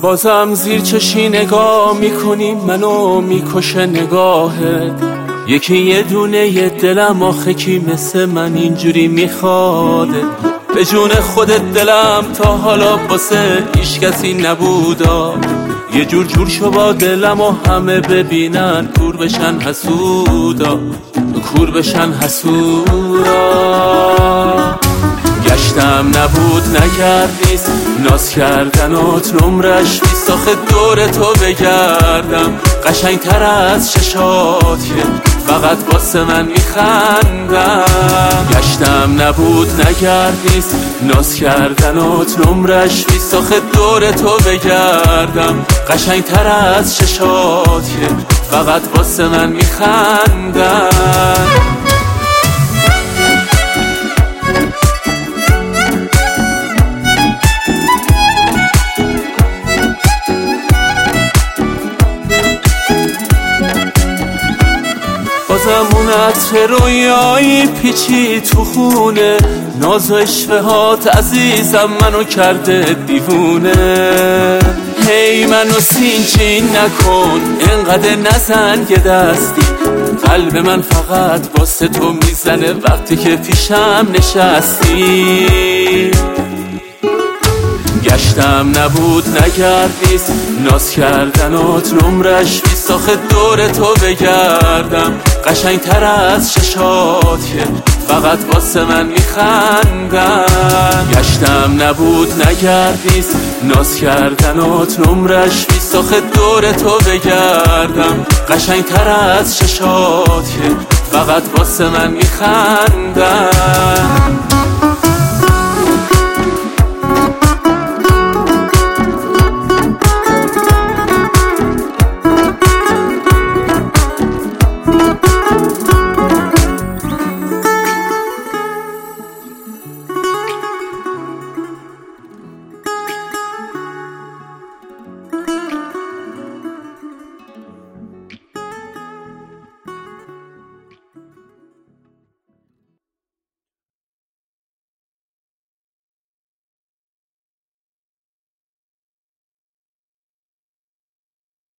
بازم زیر چشی نگاه میکنی، منو میکشه نگاهت. یکی یه دونه یه دلم آخه کی مثل من اینجوری میخواده. به جون خودت دلم تا حالا واسه هیچ کسی نبودا. یه جور شو با دلم و همه ببینن کور بشن حسودا، کور بشن حسودا. گشتم نبود نگردیست، ناز کردنات نمرش بیست. آخه دور تو بگردم قشنگ تر از چشات که فقط واسه من میخندم. گشتم نبود نگردیست، ناز کردنات نمرش بیست. آخه دور تو بگردم قشنگ تر از چشات که فقط واسه من میخندم. بازم اون عطر رویایی پیچی تو خونه. ناز و اشوهات عزیزم منو کرده دیوونه. هی منو سینچین نکن، انقدر نزن یه دستی. قلب من فقط واسه تو میزنه وقتی که پیشم نشستی. گشتم نبود نگردیست، ناز کردنات نمرش بیست. آخه دور تو بگردم قشنگ تر از چشات که فقط واسه من میخندم. گشتم نبود نگردیست، ناز کردنات نمرش بیست. آخه دور تو بگردم قشنگ تر از چشات که فقط واسه من میخندم.